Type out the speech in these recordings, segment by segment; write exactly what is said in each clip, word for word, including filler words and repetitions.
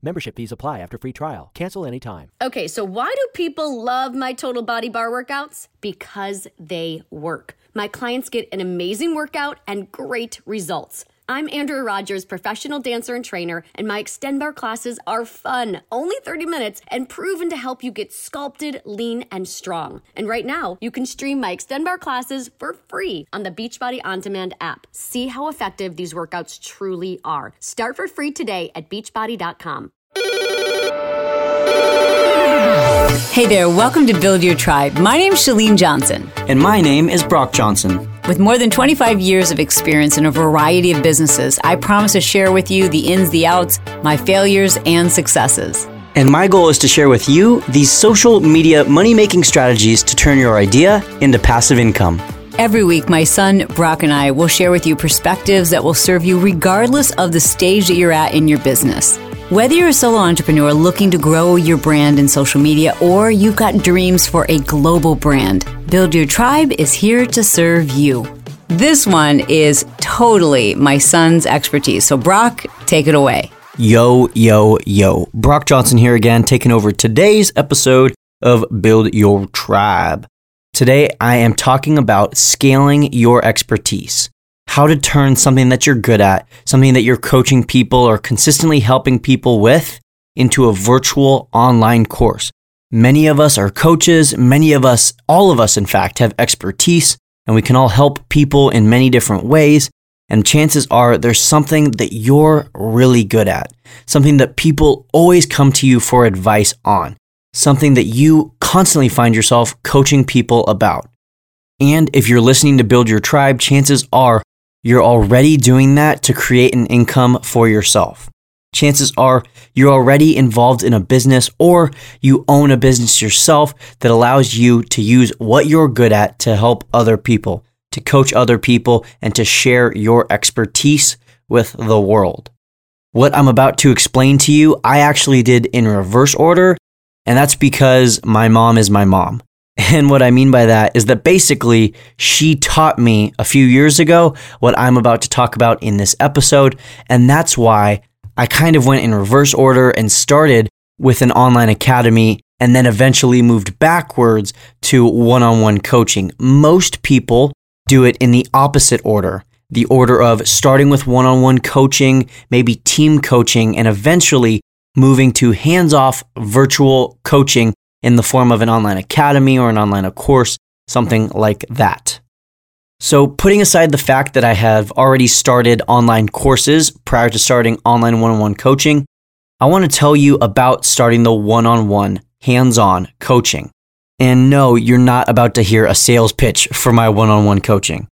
Membership fees apply after free trial. Cancel anytime. Okay, so why do people love my Total Body Bar workouts? Because they work. My clients get an amazing workout and great results. I'm Andrea Rogers, professional dancer and trainer, and my Extend Bar classes are fun, only thirty minutes, and proven to help you get sculpted, lean, and strong. And right now, you can stream my Extend Bar classes for free on the Beachbody On Demand app. See how effective these workouts truly are. Start for free today at beachbody dot com. Hey there, welcome to Build Your Tribe. My name's Chalene Johnson. And my name is Brock Johnson. With more than twenty-five years of experience in a variety of businesses, I promise to share with you the ins, the outs, my failures, and successes. And my goal is to share with you these social media money-making strategies to turn your idea into passive income. Every week, my son, Brock, and I will share with you perspectives that will serve you regardless of the stage that you're at in your business. Whether you're a solo entrepreneur looking to grow your brand in social media or you've got dreams for a global brand, Build Your Tribe is here to serve you. This one is totally my son's expertise. So Brock, take it away. Yo, yo, yo. Brock Johnson here again, taking over today's episode of Build Your Tribe. Today, I am talking about scaling your expertise. How to turn something that you're good at, something that you're coaching people or consistently helping people with, into a virtual online course. Many of us are coaches, many of us, all of us in fact, have expertise, and we can all help people in many different ways. And chances are there's something that you're really good at, something that people always come to you for advice on, something that you constantly find yourself coaching people about. And if you're listening to Build Your Tribe, chances are you're already doing that to create an income for yourself. Chances are you're already involved in a business or you own a business yourself that allows you to use what you're good at to help other people, to coach other people, and to share your expertise with the world. What I'm about to explain to you, I actually did in reverse order, and that's because my mom is my mom. And what I mean by that is that basically she taught me a few years ago what I'm about to talk about in this episode. And that's why I kind of went in reverse order and started with an online academy and then eventually moved backwards to one-on-one coaching. Most people do it in the opposite order, the order of starting with one-on-one coaching, maybe team coaching, and eventually moving to hands-off virtual coaching in the form of an online academy or an online course, something like that. So putting aside the fact that I have already started online courses prior to starting online one-on-one coaching, I want to tell you about starting the one-on-one hands-on coaching. And no, you're not about to hear a sales pitch for my one-on-one coaching.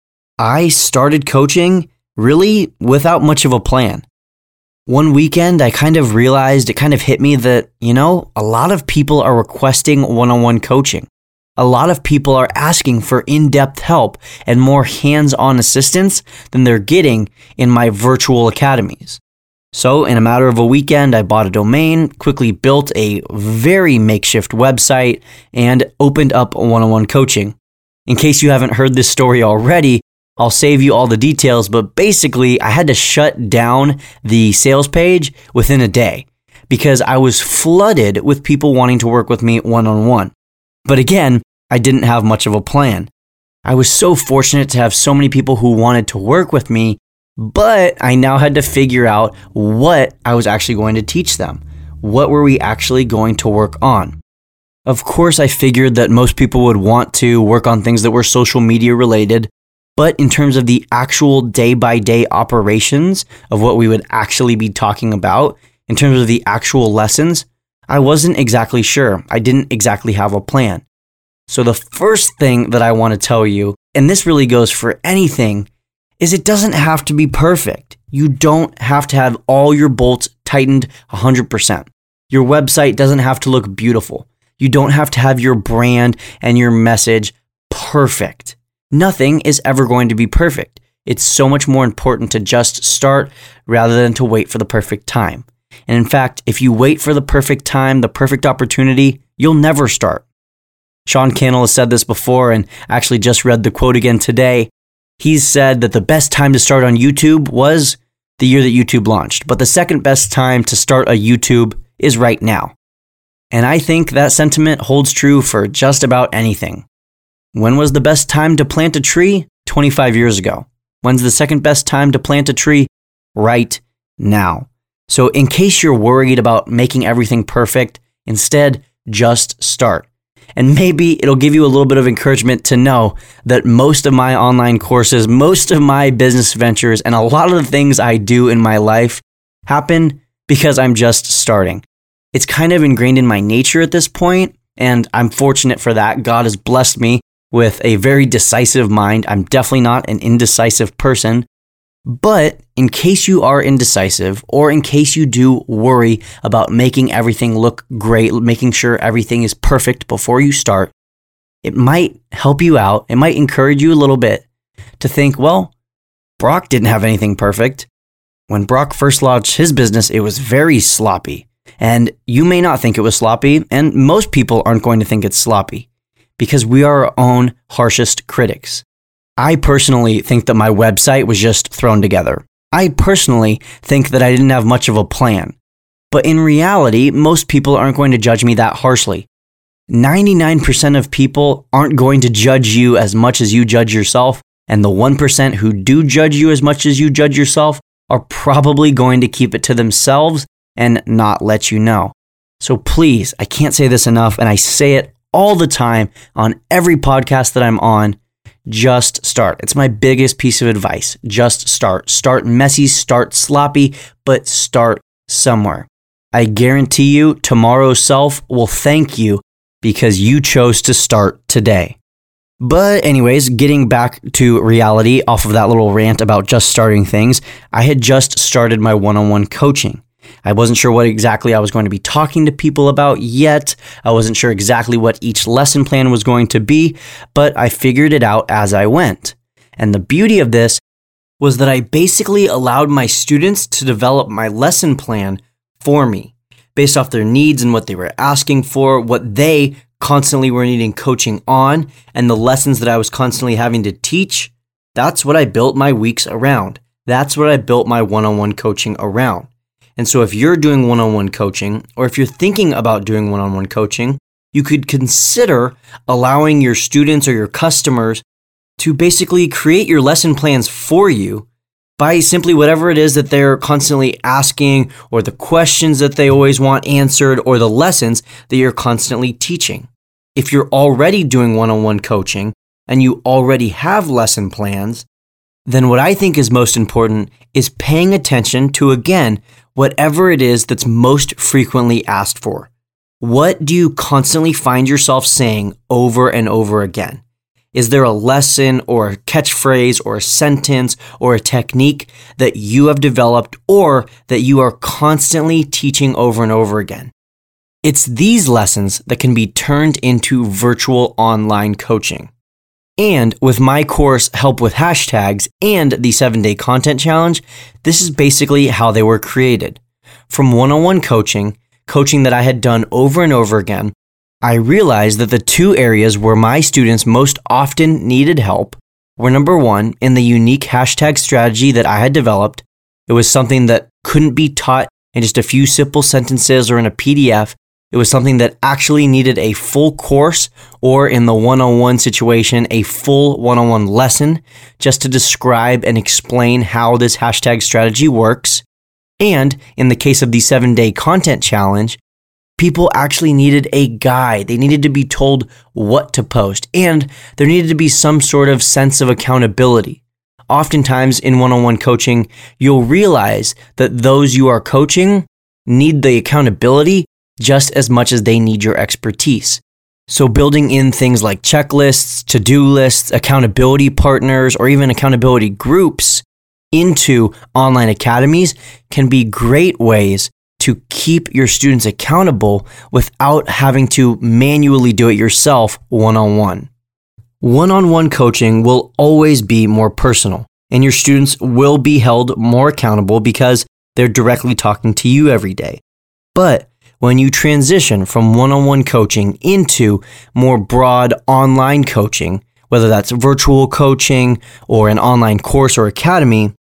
I started coaching really without much of a plan. One weekend, I kind of realized, it kind of hit me that, you know, a lot of people are requesting one-on-one coaching. A lot of people are asking for in-depth help and more hands-on assistance than they're getting in my virtual academies. So in a matter of a weekend, I bought a domain, quickly built a very makeshift website, and opened up one-on-one coaching. In case you haven't heard this story already, I'll save you all the details, but basically I had to shut down the sales page within a day because I was flooded with people wanting to work with me one-on-one. But again, I didn't have much of a plan. I was so fortunate to have so many people who wanted to work with me, but I now had to figure out what I was actually going to teach them. What were we actually going to work on? Of course, I figured that most people would want to work on things that were social media related. But in terms of the actual day-by-day operations of what we would actually be talking about, in terms of the actual lessons, I wasn't exactly sure. I didn't exactly have a plan. So the first thing that I want to tell you, and this really goes for anything, is it doesn't have to be perfect. You don't have to have all your bolts tightened one hundred percent. Your website doesn't have to look beautiful. You don't have to have your brand and your message perfect. Nothing is ever going to be perfect. It's so much more important to just start rather than to wait for the perfect time. And in fact, if you wait for the perfect time, the perfect opportunity, you'll never start. Sean Cannell has said this before and actually just read the quote again today. He's said that the best time to start on YouTube was the year that YouTube launched, but the second best time to start a YouTube is right now. And I think that sentiment holds true for just about anything. When was the best time to plant a tree? twenty-five years ago. When's the second best time to plant a tree? Right now. So in case you're worried about making everything perfect, instead, just start. And maybe it'll give you a little bit of encouragement to know that most of my online courses, most of my business ventures, and a lot of the things I do in my life happen because I'm just starting. It's kind of ingrained in my nature at this point, and I'm fortunate for that. God has blessed me with a very decisive mind. I'm definitely not an indecisive person. But in case you are indecisive, or in case you do worry about making everything look great, making sure everything is perfect before you start, it might help you out. It might encourage you a little bit to think, well, Brock didn't have anything perfect. When Brock first launched his business, it was very sloppy. And you may not think it was sloppy, and most people aren't going to think it's sloppy because we are our own harshest critics. I personally think that my website was just thrown together. I personally think that I didn't have much of a plan. But in reality, most people aren't going to judge me that harshly. ninety-nine percent of people aren't going to judge you as much as you judge yourself, and the one percent who do judge you as much as you judge yourself are probably going to keep it to themselves and not let you know. So please, I can't say this enough, and I say it all the time on every podcast that I'm on. Just start. It's my biggest piece of advice. Just start. Start messy, start sloppy, but start somewhere. I guarantee you tomorrow's self will thank you because you chose to start today. But anyways, getting back to reality off of that little rant about just starting things, I had just started my one-on-one coaching. I wasn't sure what exactly I was going to be talking to people about yet. I wasn't sure exactly what each lesson plan was going to be, but I figured it out as I went. And the beauty of this was that I basically allowed my students to develop my lesson plan for me based off their needs and what they were asking for, what they constantly were needing coaching on, and the lessons that I was constantly having to teach. That's what I built my weeks around. That's what I built my one-on-one coaching around. And so if you're doing one-on-one coaching, or if you're thinking about doing one-on-one coaching, you could consider allowing your students or your customers to basically create your lesson plans for you by simply whatever it is that they're constantly asking, or the questions that they always want answered, or the lessons that you're constantly teaching. If you're already doing one-on-one coaching and you already have lesson plans, then what I think is most important is paying attention to, again, whatever it is that's most frequently asked for. What do you constantly find yourself saying over and over again? Is there a lesson or a catchphrase or a sentence or a technique that you have developed or that you are constantly teaching over and over again? It's these lessons that can be turned into virtual online coaching. And with my course, Help with Hashtags, and the seven-day content challenge, this is basically how they were created. From one-on-one coaching, coaching that I had done over and over again, I realized that the two areas where my students most often needed help were, number one, in the unique hashtag strategy that I had developed. It was something that couldn't be taught in just a few simple sentences or in a P D F. It was something that actually needed a full course, or in the one-on-one situation, a full one-on-one lesson just to describe and explain how this hashtag strategy works. And in the case of the seven-day content challenge, people actually needed a guide. They needed to be told what to post, and there needed to be some sort of sense of accountability. Oftentimes in one-on-one coaching, you'll realize that those you are coaching need the accountability just as much as they need your expertise. So building in things like checklists, to-do lists, accountability partners, or even accountability groups into online academies can be great ways to keep your students accountable without having to manually do it yourself one-on-one. One-on-one coaching will always be more personal, and your students will be held more accountable because they're directly talking to you every day. But when you transition from one-on-one coaching into more broad online coaching, whether that's virtual coaching or an online course or academy,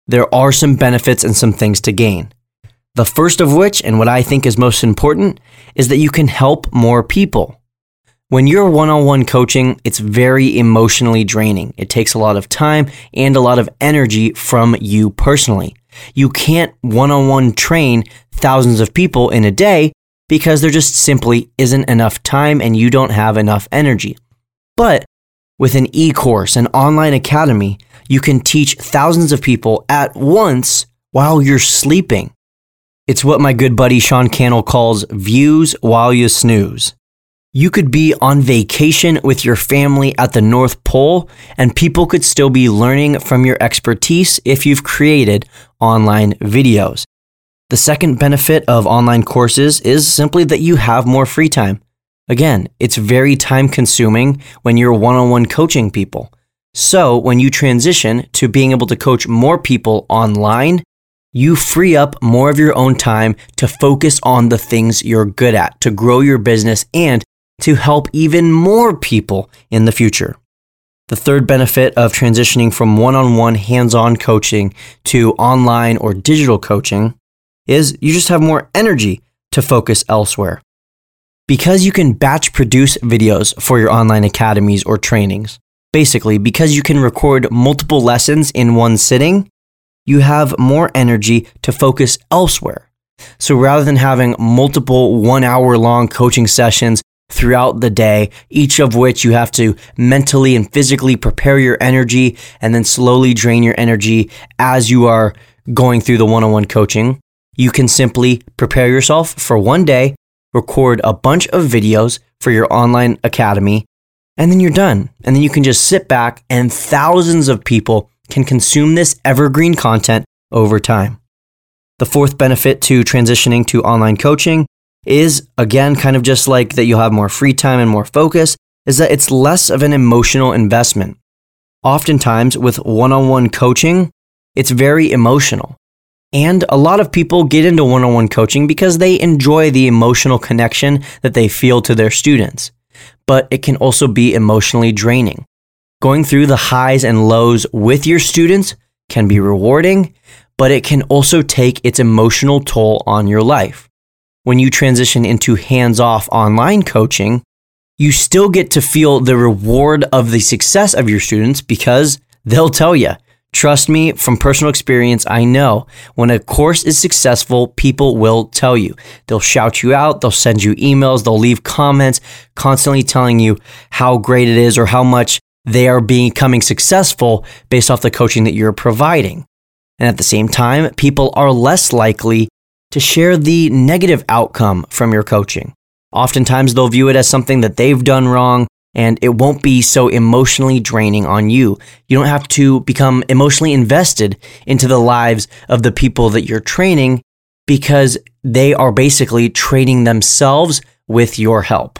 there are some benefits and some things to gain. The first of which, and what I think is most important, is that you can help more people. When you're one-on-one coaching, it's very emotionally draining. It takes a lot of time and a lot of energy from you personally. You can't one-on-one train thousands of people in a day because there just simply isn't enough time and you don't have enough energy. But with an e-course, an online academy, you can teach thousands of people at once while you're sleeping. It's what my good buddy Sean Cannell calls views while you snooze. You could be on vacation with your family at the North Pole, and people could still be learning from your expertise if you've created online videos. The second benefit of online courses is simply that you have more free time. Again, it's very time consuming when you're one-on-one coaching people. So when you transition to being able to coach more people online, you free up more of your own time to focus on the things you're good at, to grow your business and to help even more people in the future. The third benefit of transitioning from one-on-one hands-on coaching to online or digital coaching is you just have more energy to focus elsewhere. Because you can batch produce videos for your online academies or trainings, basically because you can record multiple lessons in one sitting, you have more energy to focus elsewhere. So rather than having multiple one-hour long coaching sessions throughout the day, each of which you have to mentally and physically prepare your energy and then slowly drain your energy as you are going through the one-on-one coaching, you can simply prepare yourself for one day, record a bunch of videos for your online academy, and then you're done. And then you can just sit back and thousands of people can consume this evergreen content over time. The fourth benefit to transitioning to online coaching is, again, kind of just like that you'll have more free time and more focus, is that it's less of an emotional investment. Oftentimes with one-on-one coaching, it's very emotional. And a lot of people get into one-on-one coaching because they enjoy the emotional connection that they feel to their students. But it can also be emotionally draining. Going through the highs and lows with your students can be rewarding, but it can also take its emotional toll on your life. When you transition into hands-off online coaching, you still get to feel the reward of the success of your students because they'll tell you. Trust me, from personal experience, I know when a course is successful, people will tell you. They'll shout you out, they'll send you emails, they'll leave comments, constantly telling you how great it is or how much they are becoming successful based off the coaching that you're providing. And at the same time, people are less likely to share the negative outcome from your coaching. Oftentimes, they'll view it as something that they've done wrong, and it won't be so emotionally draining on you. You don't have to become emotionally invested into the lives of the people that you're training because they are basically training themselves with your help.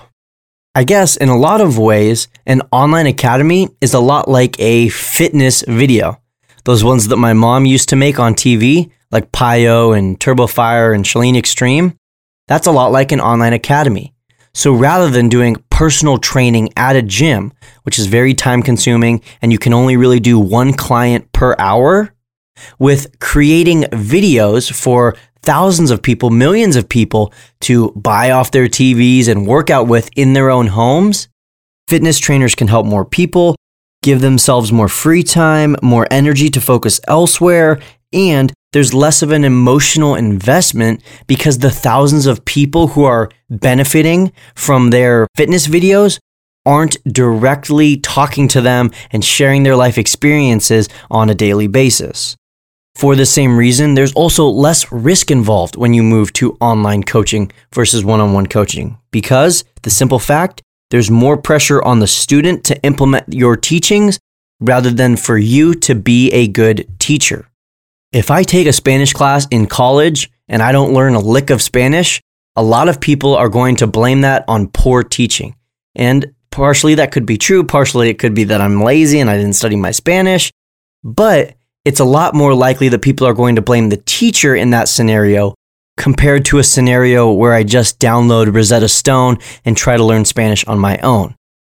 I guess in a lot of ways, an online academy is a lot like a fitness video. Those ones that my mom used to make on T V, like Pio and TurboFire and Chalene Extreme, that's a lot like an online academy. So rather than doing personal training at a gym, which is very time consuming and you can only really do one client per hour, with creating videos for thousands of people, millions of people to buy off their T Vs and work out with in their own homes, fitness trainers can help more people, give themselves more free time, more energy to focus elsewhere, and there's less of an emotional investment because the thousands of people who are benefiting from their fitness videos aren't directly talking to them and sharing their life experiences on a daily basis. For the same reason, there's also less risk involved when you move to online coaching versus one-on-one coaching because the simple fact, there's more pressure on the student to implement your teachings rather than for you to be a good teacher. If I take a Spanish class in college and I don't learn a lick of Spanish, a lot of people are going to blame that on poor teaching. And partially that could be true. Partially it could be that I'm lazy and I didn't study my Spanish. But it's a lot more likely that people are going to blame the teacher in that scenario compared to a scenario where I just download Rosetta Stone and try to learn Spanish on my own.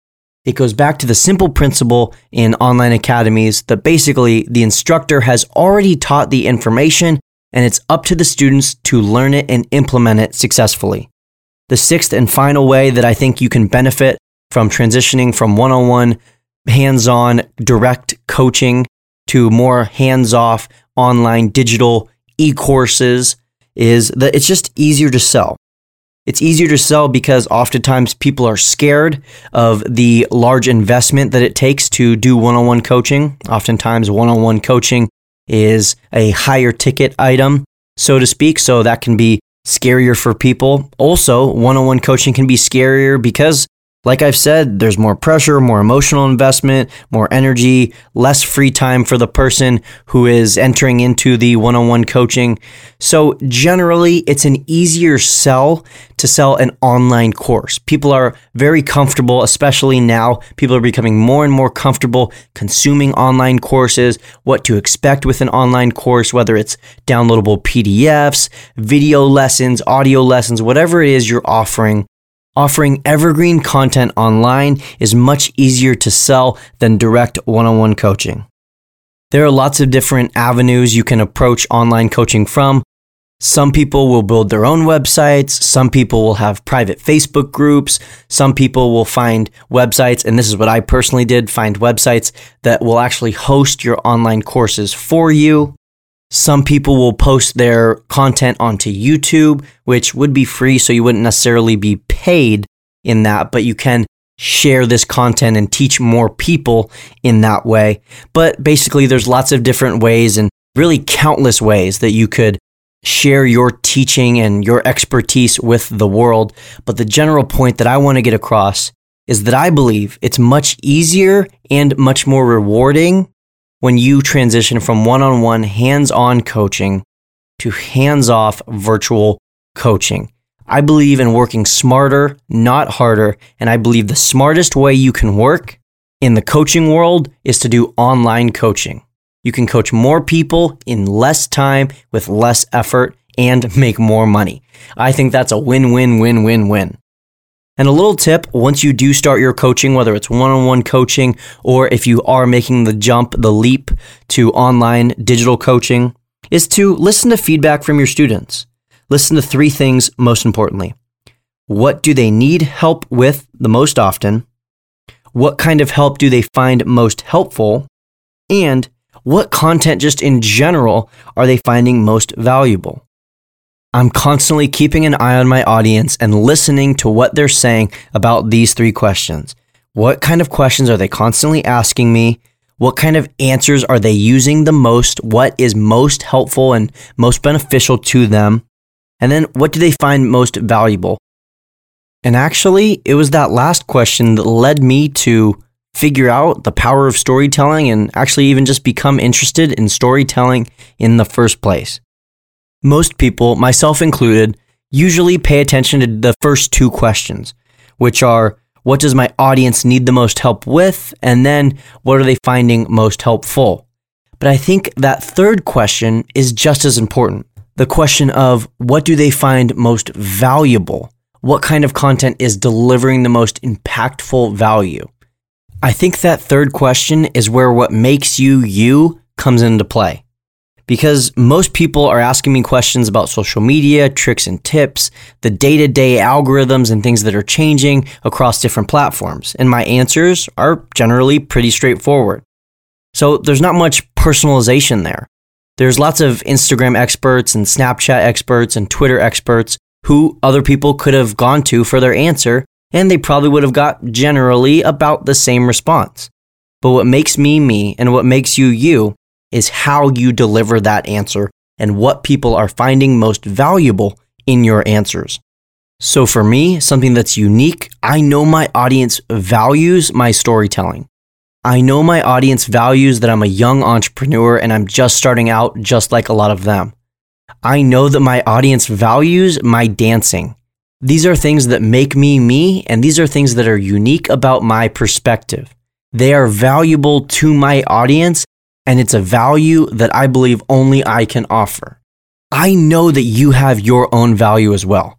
It goes back to the simple principle in online academies that basically the instructor has already taught the information and it's up to the students to learn it and implement it successfully. The sixth and final way that I think you can benefit from transitioning from one-on-one, hands-on, direct coaching to more hands-off, online, digital e-courses is that it's just easier to sell. It's easier to sell because oftentimes people are scared of the large investment that it takes to do one-on-one coaching. Oftentimes one-on-one coaching is a higher ticket item, so to speak, so that can be scarier for people. Also, one-on-one coaching can be scarier because, like I've said, there's more pressure, more emotional investment, more energy, less free time for the person who is entering into the one-on-one coaching. So generally, it's an easier sell to sell an online course. People are very comfortable, especially now. People are becoming more and more comfortable consuming online courses, what to expect with an online course, whether it's downloadable P D Fs, video lessons, audio lessons, whatever it is you're offering. Offering evergreen content online is much easier to sell than direct one-on-one coaching. There are lots of different avenues you can approach online coaching from. Some people will build their own websites. Some people will have private Facebook groups. Some people will find websites, and this is what I personally did, find websites that will actually host your online courses for you. Some people will post their content onto YouTube, which would be free, so you wouldn't necessarily be paid in that, but you can share this content and teach more people in that way. But basically, there's lots of different ways and really countless ways that you could share your teaching and your expertise with the world. But the general point that I want to get across is that I believe it's much easier and much more rewarding when you transition from one-on-one hands-on coaching to hands-off virtual coaching. I believe in working smarter, not harder, and I believe the smartest way you can work in the coaching world is to do online coaching. You can coach more people in less time with less effort and make more money. I think that's a win-win-win-win-win. And a little tip, once you do start your coaching, whether it's one-on-one coaching or if you are making the jump, the leap to online digital coaching, is to listen to feedback from your students. Listen to three things most importantly. What do they need help with the most often? What kind of help do they find most helpful? And what content just in general are they finding most valuable? I'm constantly keeping an eye on my audience and listening to what they're saying about these three questions. What kind of questions are they constantly asking me? What kind of answers are they using the most? What is most helpful and most beneficial to them? And then what do they find most valuable? And actually, it was that last question that led me to figure out the power of storytelling and actually even just become interested in storytelling in the first place. Most people, myself included, usually pay attention to the first two questions, which are, what does my audience need the most help with? And then, what are they finding most helpful? But I think that third question is just as important. The question of, what do they find most valuable? What kind of content is delivering the most impactful value? I think that third question is where what makes you you comes into play. Because most people are asking me questions about social media, tricks and tips, the day-to-day algorithms and things that are changing across different platforms. And my answers are generally pretty straightforward. So there's not much personalization there. There's lots of Instagram experts and Snapchat experts and Twitter experts who other people could have gone to for their answer, and they probably would have got generally about the same response. But what makes me me and what makes you you is how you deliver that answer and what people are finding most valuable in your answers. So for me, something that's unique, I know my audience values my storytelling. I know my audience values that I'm a young entrepreneur and I'm just starting out just like a lot of them. I know that my audience values my dancing. These are things that make me me, and these are things that are unique about my perspective. They are valuable to my audience, and it's a value that I believe only I can offer. I know that you have your own value as well.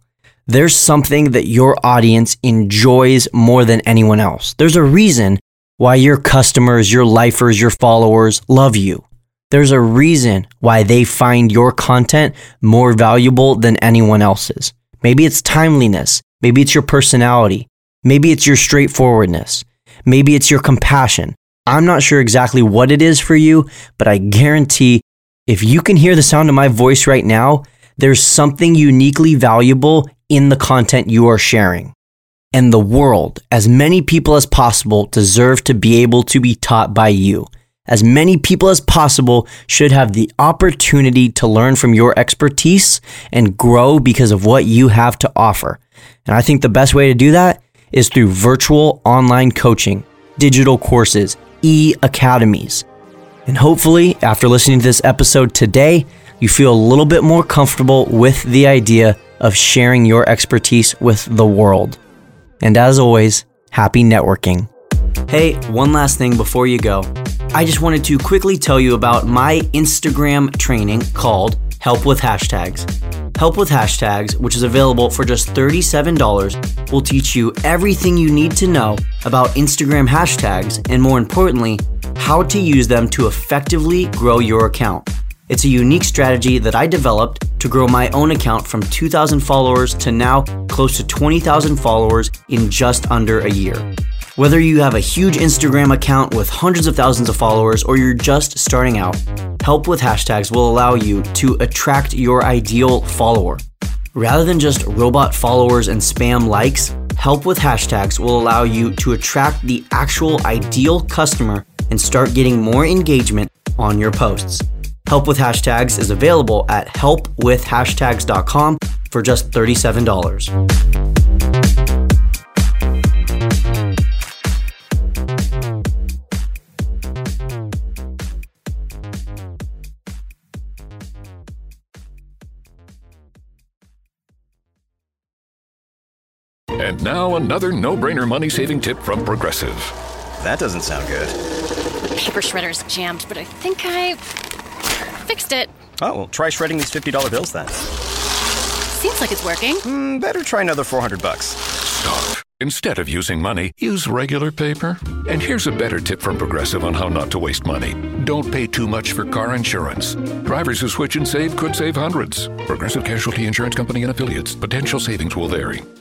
there's something that your audience enjoys more than anyone else. There's a reason why your customers, your lifers, your followers love you. There's a reason why they find your content more valuable than anyone else's. Maybe it's timeliness. Maybe it's your personality. Maybe it's your straightforwardness. Maybe it's your compassion. I'm not sure exactly what it is for you, but I guarantee if you can hear the sound of my voice right now, there's something uniquely valuable in the content you are sharing. And the world, as many people as possible, deserve to be able to be taught by you. As many people as possible should have the opportunity to learn from your expertise and grow because of what you have to offer. And I think the best way to do that is through virtual online coaching, digital courses, e-academies. And hopefully, after listening to this episode today, you feel a little bit more comfortable with the idea of sharing your expertise with the world. And as always, happy networking. Hey, one last thing before you go. I just wanted to quickly tell you about my Instagram training called Help with Hashtags. Help with Hashtags, which is available for just thirty-seven dollars, will teach you everything you need to know about Instagram hashtags and, more importantly, how to use them to effectively grow your account. It's a unique strategy that I developed to grow my own account from two thousand followers to now close to twenty thousand followers in just under a year. Whether you have a huge Instagram account with hundreds of thousands of followers or you're just starting out, Help with Hashtags will allow you to attract your ideal follower. Rather than just robot followers and spam likes, Help with Hashtags will allow you to attract the actual ideal customer and start getting more engagement on your posts. Help with Hashtags is available at help with hashtags dot com for just thirty-seven dollars. And now another no-brainer money-saving tip from Progressive. That doesn't sound good. Paper shredder's jammed, but I think I fixed it. Oh, well, try shredding these fifty dollar bills then. Seems like it's working. Mm, better try another four hundred bucks. Stop. Instead of using money, use regular paper. And here's a better tip from Progressive on how not to waste money. Don't pay too much for car insurance. Drivers who switch and save could save hundreds. Progressive Casualty Insurance Company and Affiliates. Potential savings will vary.